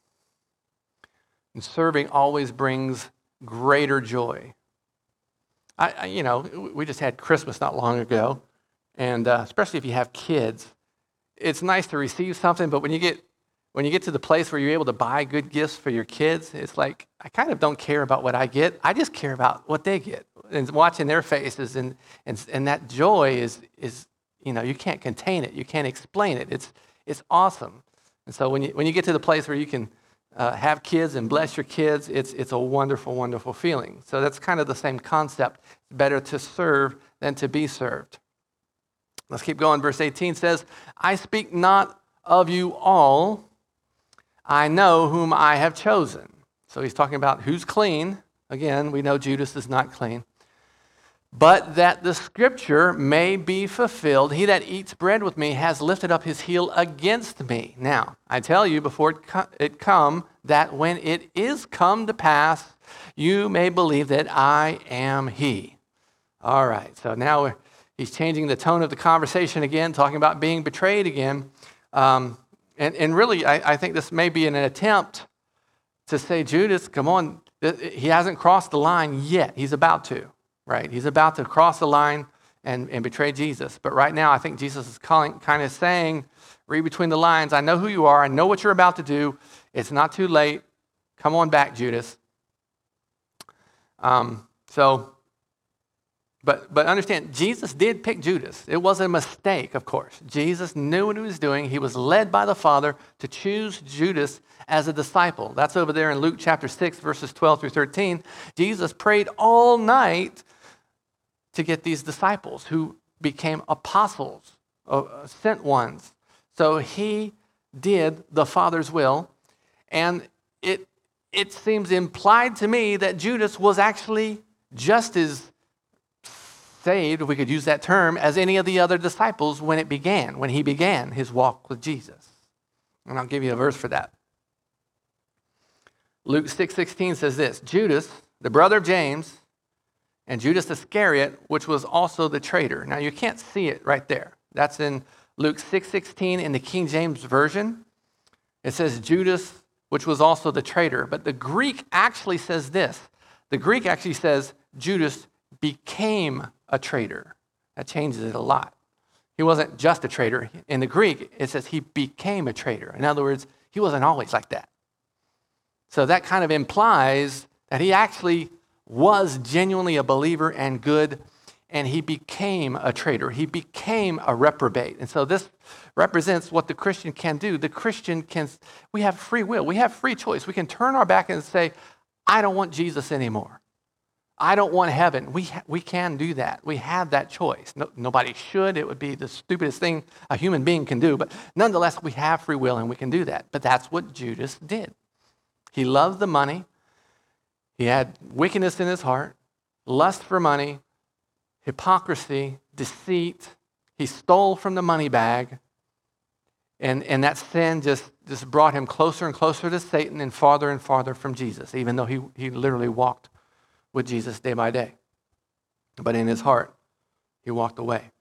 And serving always brings greater joy. I, I you know, we just had Christmas not long ago, and uh, especially if you have kids, it's nice to receive something, but when you get when you get to the place where you're able to buy good gifts for your kids, it's like, I kind of don't care about what I get. I just care about what they get and watching their faces, and and and that joy is is you know, you can't contain it, you can't explain it. It's it's awesome. And so when you when you get to the place where you can uh, have kids and bless your kids, it's it's a wonderful, wonderful feeling. So that's kind of the same concept. It's better to serve than to be served. Let's keep going. Verse eighteen says, I speak not of you all. I know whom I have chosen. So he's talking about who's clean. Again, we know Judas is not clean. But that the scripture may be fulfilled, he that eats bread with me has lifted up his heel against me. Now, I tell you before it, co- it come, that when it is come to pass, you may believe that I am he. All right, so now we're, he's changing the tone of the conversation again, talking about being betrayed again. Um, and, and really, I, I think this may be an attempt to say, Judas, come on, he hasn't crossed the line yet. He's about to. Right? He's about to cross the line and, and betray Jesus. But right now, I think Jesus is calling, kind of saying, read between the lines, I know who you are. I know what you're about to do. It's not too late. Come on back, Judas. Um, so, but, but understand, Jesus did pick Judas. It wasn't a mistake, of course. Jesus knew what he was doing. He was led by the Father to choose Judas as a disciple. That's over there in Luke chapter six, verses twelve through thirteen. Jesus prayed all night to get these disciples who became apostles, uh, sent ones. So he did the Father's will, and it it seems implied to me that Judas was actually just as saved, if we could use that term, as any of the other disciples when it began, when he began his walk with Jesus. And I'll give you a verse for that. Luke six sixteen says this, Judas, the brother of James, and Judas Iscariot, which was also the traitor. Now, you can't see it right there. That's in Luke six sixteen in the King James Version. It says Judas, which was also the traitor. But the Greek actually says this. The Greek actually says Judas became a traitor. That changes it a lot. He wasn't just a traitor. In the Greek, it says he became a traitor. In other words, he wasn't always like that. So that kind of implies that he actually was genuinely a believer and good, and he became a traitor. He became a reprobate. And so this represents what the Christian can do. The Christian can, we have free will. We have free choice. We can turn our back and say, I don't want Jesus anymore. I don't want heaven. We, ha- we can do that. We have that choice. No, nobody should. It would be the stupidest thing a human being can do. But nonetheless, we have free will and we can do that. But that's what Judas did. He loved the money. He had wickedness in his heart, lust for money, hypocrisy, deceit. He stole from the money bag. And, and that sin just, just brought him closer and closer to Satan and farther and farther from Jesus, even though he, he literally walked with Jesus day by day. But in his heart, he walked away.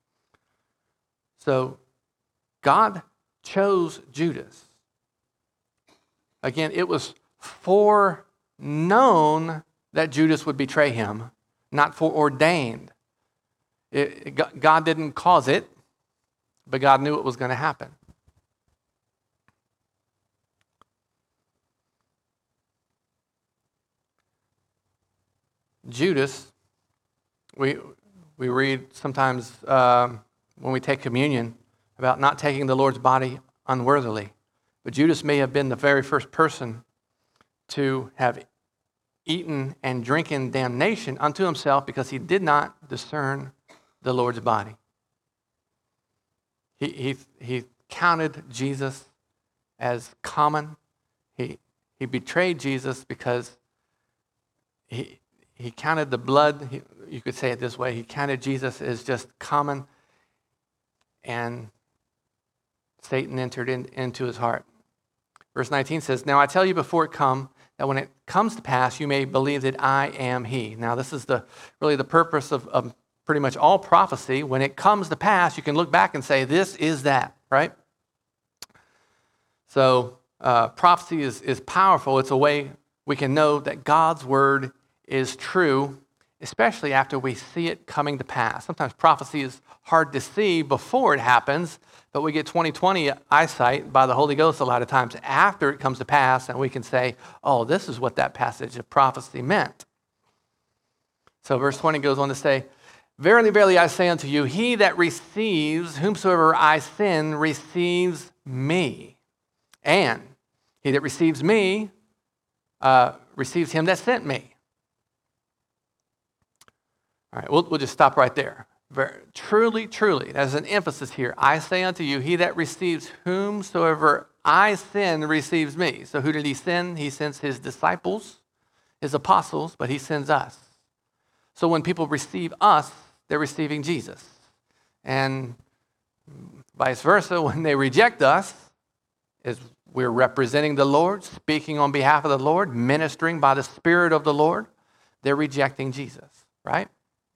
So God chose Judas. Again, it was foreknown that Judas would betray him, not foreordained. It, it, God didn't cause it, but God knew it was going to happen. Judas, we we read sometimes um, when we take communion about not taking the Lord's body unworthily. But Judas may have been the very first person to have eaten and drinking damnation unto himself because he did not discern the Lord's body. He, he, he counted Jesus as common. He, he betrayed Jesus because he, he counted the blood, he, you could say it this way, he counted Jesus as just common, and Satan entered in, into his heart. Verse nineteen says, now I tell you before it come, that when it comes to pass, you may believe that I am he. Now this is the really the purpose of, of pretty much all prophecy. When it comes to pass, you can look back and say, this is that, right? So uh, prophecy is, is powerful. It's a way we can know that God's word is true, especially after we see it coming to pass. Sometimes prophecy is hard to see before it happens, but we get twenty twenty eyesight by the Holy Ghost a lot of times after it comes to pass, and we can say, oh, this is what that passage of prophecy meant. So verse twenty goes on to say, verily, verily, I say unto you, he that receives whomsoever I send receives me. And he that receives me uh, receives him that sent me. All right, we'll, we'll just stop right there. Very, truly, truly, there's an emphasis here. I say unto you, he that receives whomsoever I send receives me. So who did he send? He sends his disciples, his apostles, but he sends us. So when people receive us, they're receiving Jesus. And vice versa, when they reject us, is we're representing the Lord, speaking on behalf of the Lord, ministering by the Spirit of the Lord, they're rejecting Jesus, right?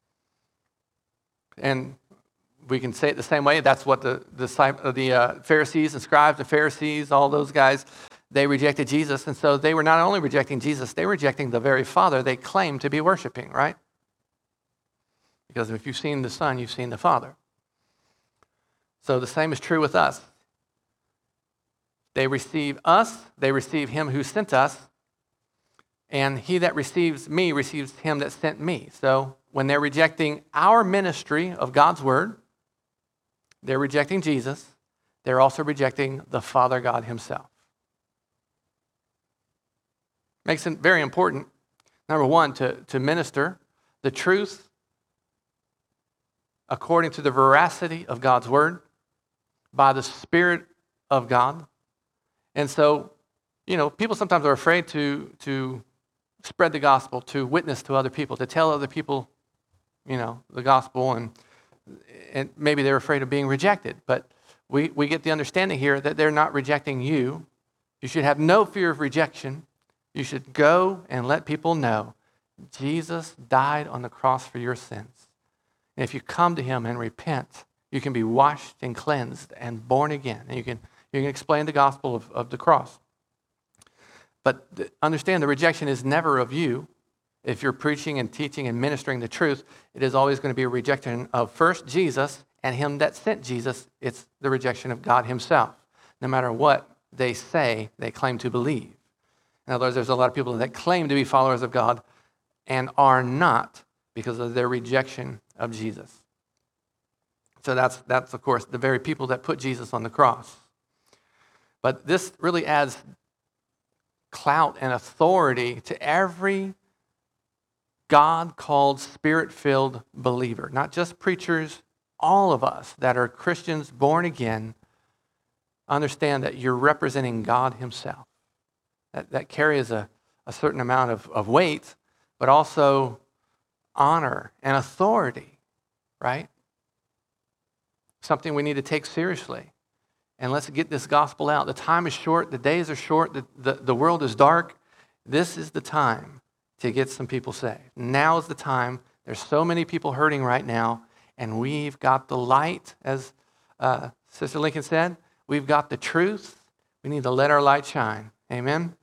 And we can say it the same way. That's what the, the, the uh, Pharisees and scribes and Pharisees, all those guys, they rejected Jesus. And so they were not only rejecting Jesus, they were rejecting the very Father they claimed to be worshiping, right? Because if you've seen the Son, you've seen the Father. So the same is true with us. They receive us, they receive him who sent us, and he that receives me receives him that sent me. So when they're rejecting our ministry of God's word, they're rejecting Jesus. They're also rejecting the Father God himself. Makes it very important, number one, to, to minister the truth according to the veracity of God's word by the Spirit of God. And so, you know, people sometimes are afraid to, to spread the gospel, to witness to other people, to tell other people, you know, the gospel, and, and maybe they're afraid of being rejected. But we, we get the understanding here that they're not rejecting you. You should have no fear of rejection. You should go and let people know Jesus died on the cross for your sins. And if you come to him and repent, you can be washed and cleansed and born again. And you can You can explain the gospel of, of the cross. But the, understand the rejection is never of you. If you're preaching and teaching and ministering the truth, it is always going to be a rejection of first Jesus and him that sent Jesus. It's the rejection of God himself. No matter what they say, they claim to believe. In other words, there's a lot of people that claim to be followers of God and are not because of their rejection of Jesus. So that's, that's of course, the very people that put Jesus on the cross. But this really adds clout and authority to every God-called, Spirit-filled believer. Not just preachers, all of us that are Christians, born again, understand that you're representing God himself. That, that carries a, a certain amount of, of weight, but also honor and authority, right? Something we need to take seriously. And let's get this gospel out. The time is short. The days are short. The, the, the world is dark. This is the time to get some people saved. Now is the time. There's so many people hurting right now. And we've got the light, as uh, Sister Lincoln said. We've got the truth. We need to let our light shine. Amen?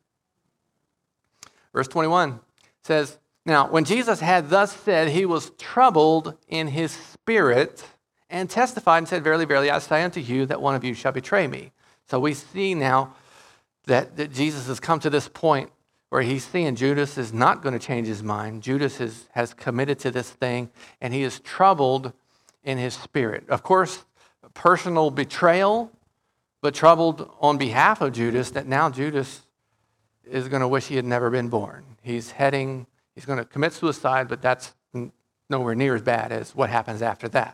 Verse twenty-one says, now, when Jesus had thus said, he was troubled in his spirit and testified and said, verily, verily, I say unto you that one of you shall betray me. So we see now that, that Jesus has come to this point where he's seeing Judas is not going to change his mind. Judas is, has committed to this thing, and he is troubled in his spirit. Of course, personal betrayal, but troubled on behalf of Judas, that now Judas is going to wish he had never been born. He's heading, he's going to commit suicide, but that's nowhere near as bad as what happens after that.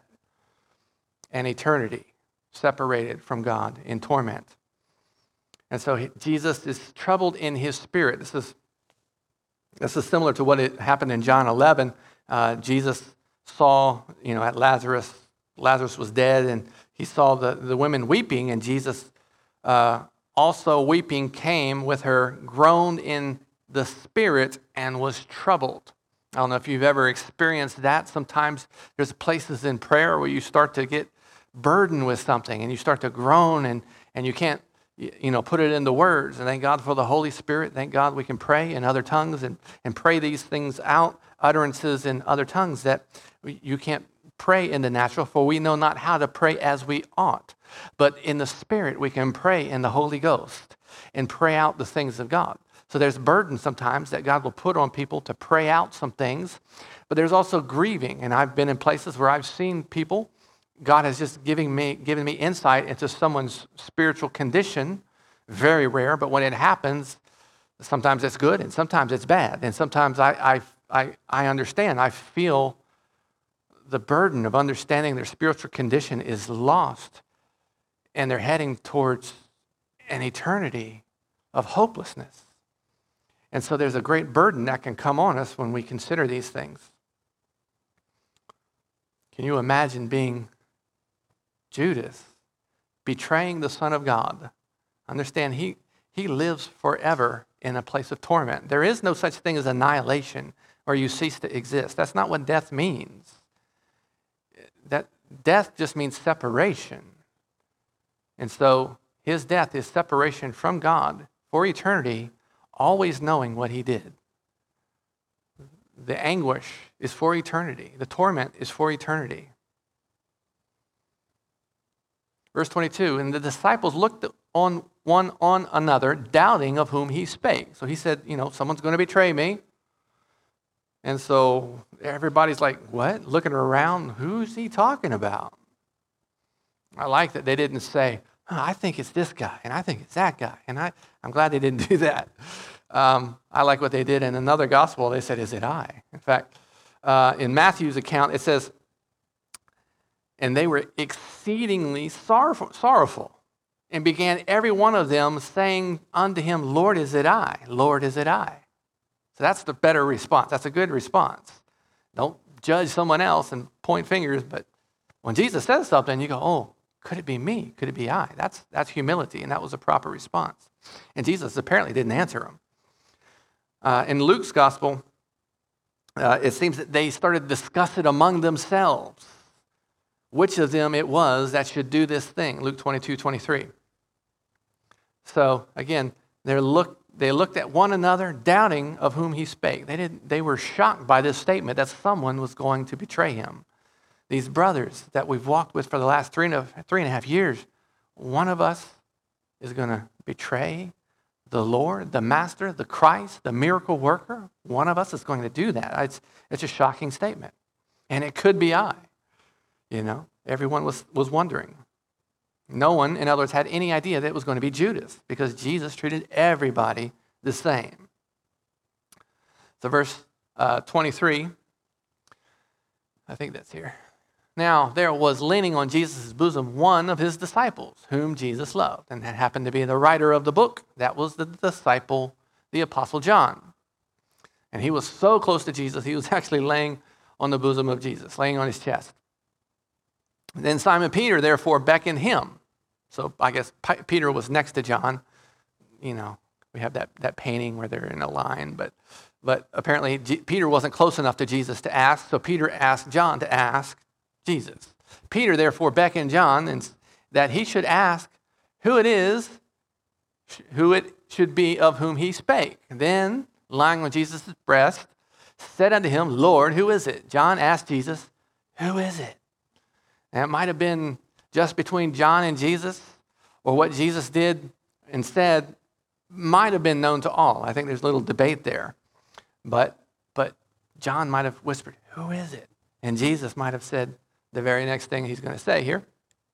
An eternity separated from God in torment. And so he, Jesus is troubled in his spirit. This is, this is similar to what it happened in John eleven. Uh, Jesus saw, you know, at Lazarus, Lazarus was dead, and he saw the, the women weeping, and Jesus uh, also weeping came with her, groaned in the spirit, and was troubled. I don't know if you've ever experienced that. Sometimes there's places in prayer where you start to get burdened with something and you start to groan and, and you can't, you know, put it into words. And thank God for the Holy Spirit. Thank God we can pray in other tongues and, and pray these things out, utterances in other tongues that you can't pray in the natural, for we know not how to pray as we ought. But in the Spirit, we can pray in the Holy Ghost and pray out the things of God. So there's burden sometimes that God will put on people to pray out some things, but there's also grieving. And I've been in places where I've seen people, God has just given me, given me insight into someone's spiritual condition, very rare, but when it happens, sometimes it's good and sometimes it's bad. And sometimes I, I, I, I understand, I feel the burden of understanding their spiritual condition is lost and they're heading towards an eternity of hopelessness. And so there's a great burden that can come on us when we consider these things. Can you imagine being Judas, betraying the Son of God? Understand, he, he lives forever in a place of torment. There is no such thing as annihilation where you cease to exist. That's not what death means. That death just means separation. And so his death is separation from God for eternity, always knowing what he did. The anguish is for eternity. The torment is for eternity. Verse twenty-two, and the disciples looked on one on another, doubting of whom he spake. So he said, you know, someone's going to betray me. And so everybody's like, what? Looking around, who's he talking about? I like that they didn't say, oh, I think it's this guy, and I think it's that guy. And I, I'm glad they didn't do that. Um, I like what they did in another gospel. They said, is it I? In fact, uh, in Matthew's account, it says, and they were exceedingly sorrowful, sorrowful, and began every one of them saying unto him, Lord, is it I? Lord, is it I? So that's the better response. That's a good response. Don't judge someone else and point fingers, but when Jesus says something, you go, oh, could it be me? Could it be I? That's, that's humility, and that was a proper response. And Jesus apparently didn't answer him. Uh, in Luke's gospel, uh, it seems that they started discussing among themselves which of them it was that should do this thing, Luke twenty-two, twenty-three. So again, they looked, they looked at one another, doubting of whom he spake. They, didn't, they were shocked by this statement that someone was going to betray him. These brothers that we've walked with for the last three and a, three and a half years, one of us is going to betray the Lord, the Master, the Christ, the miracle worker. One of us is going to do that. It's, it's a shocking statement. And it could be I. You know, everyone was, was wondering. No one, in other words, had any idea that it was going to be Judas because Jesus treated everybody the same. So verse uh, twenty-three, I think that's here. Now, there was leaning on Jesus' bosom one of his disciples, whom Jesus loved. And that happened to be the writer of the book. That was the disciple, the Apostle John. And he was so close to Jesus, he was actually laying on the bosom of Jesus, laying on his chest. Then Simon Peter, therefore, beckoned him. So I guess P- Peter was next to John. You know, we have that, that painting where they're in a line. But, but apparently G- Peter wasn't close enough to Jesus to ask, so Peter asked John to ask Jesus. Peter, therefore, beckoned John and that he should ask who it is, who it should be of whom he spake. Then, lying on Jesus' breast, said unto him, Lord, who is it? John asked Jesus, who is it? And it might have been just between John and Jesus, or what Jesus did and said might have been known to all. I think there's a little debate there. But, but John might have whispered, who is it? And Jesus might have said the very next thing he's going to say here,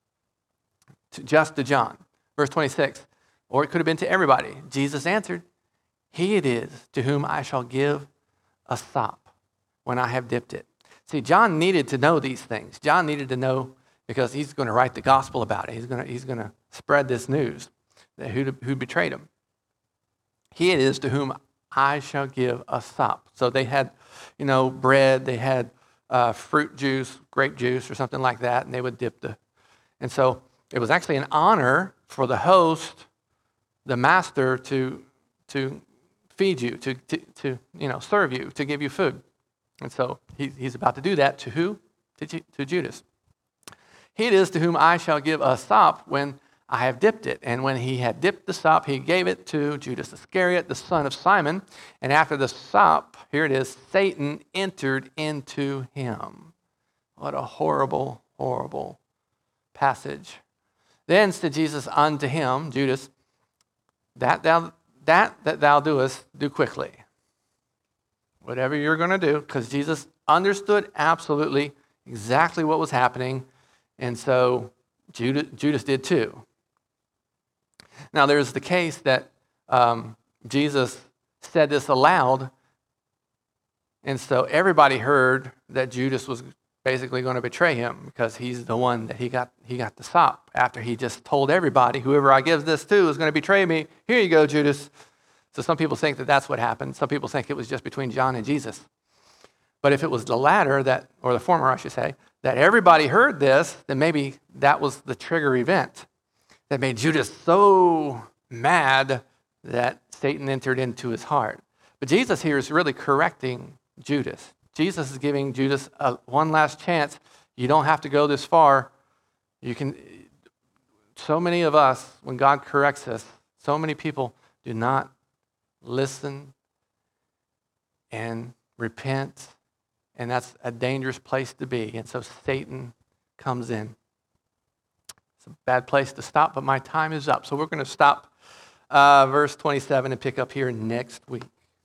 to, just to John. Verse twenty-six, or it could have been to everybody. Jesus answered, he it is to whom I shall give a sop when I have dipped it. See, John needed to know these things. John needed to know because he's going to write the gospel about it. He's going to, he's going to spread this news that who, who betrayed him. He it is to whom I shall give a sop. So they had, you know, bread. They had uh, fruit juice, grape juice or something like that, and they would dip the. And so it was actually an honor for the host, the master, to to feed you, to to, to you know serve you, to give you food. And so he, he's about to do that to who? To, to Judas. He it is to whom I shall give a sop when I have dipped it. And when he had dipped the sop, he gave it to Judas Iscariot, the son of Simon. And after the sop, here it is, Satan entered into him. What a horrible, horrible passage. Then said Jesus unto him, Judas, that thou, that, that thou doest, do quickly. Whatever you're going to do, because Jesus understood absolutely exactly what was happening, and so Judas, Judas did too. Now, there's the case that um, Jesus said this aloud, and so everybody heard that Judas was basically going to betray him because he's the one that he got he got the sop after he just told everybody, whoever I give this to is going to betray me. Here you go, Judas. So some people think that that's what happened. Some people think it was just between John and Jesus. But if it was the latter, that, or the former, I should say, that everybody heard this, then maybe that was the trigger event that made Judas so mad that Satan entered into his heart. But Jesus here is really correcting Judas. Jesus is giving Judas a, one last chance. You don't have to go this far. You can. So many of us, when God corrects us, so many people do not listen and repent, and that's a dangerous place to be. And so Satan comes in. It's a bad place to stop, but my time is up. So we're going to stop uh, verse twenty-seven and pick up here next week.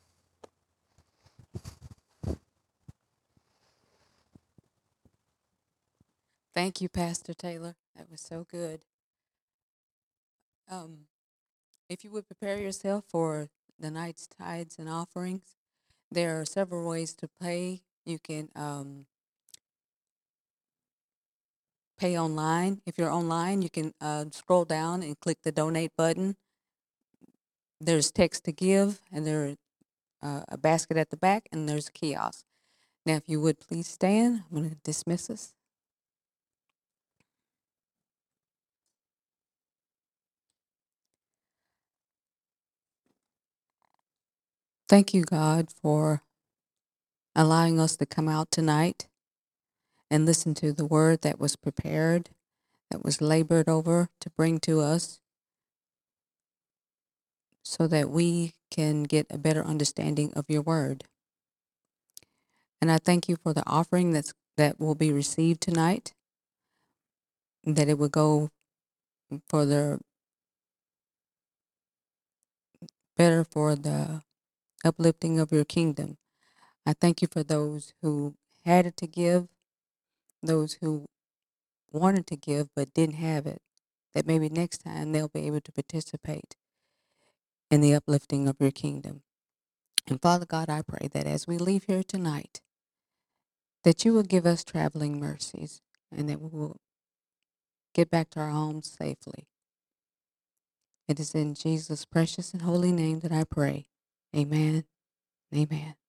Thank you, Pastor Taylor. That was so good. Um, if you would prepare yourself for the night's tithes and offerings, there are several ways to pay. You can um, pay online. If you're online, you can uh, scroll down and click the donate button. There's text to give, and there's uh, a basket at the back, and there's a kiosk. Now, if you would please stand, I'm going to dismiss us. Thank you, God, for allowing us to come out tonight and listen to the word that was prepared, that was labored over to bring to us so that we can get a better understanding of your word. And I thank you for the offering that's that will be received tonight, that it will go for the better for the uplifting of your kingdom. I thank you for those who had it to give, those who wanted to give but didn't have it, that maybe next time they'll be able to participate in the uplifting of your kingdom. And Father God, I pray that as we leave here tonight, that you will give us traveling mercies and that we will get back to our homes safely. It is in Jesus' precious and holy name that I pray. Amen. Amen.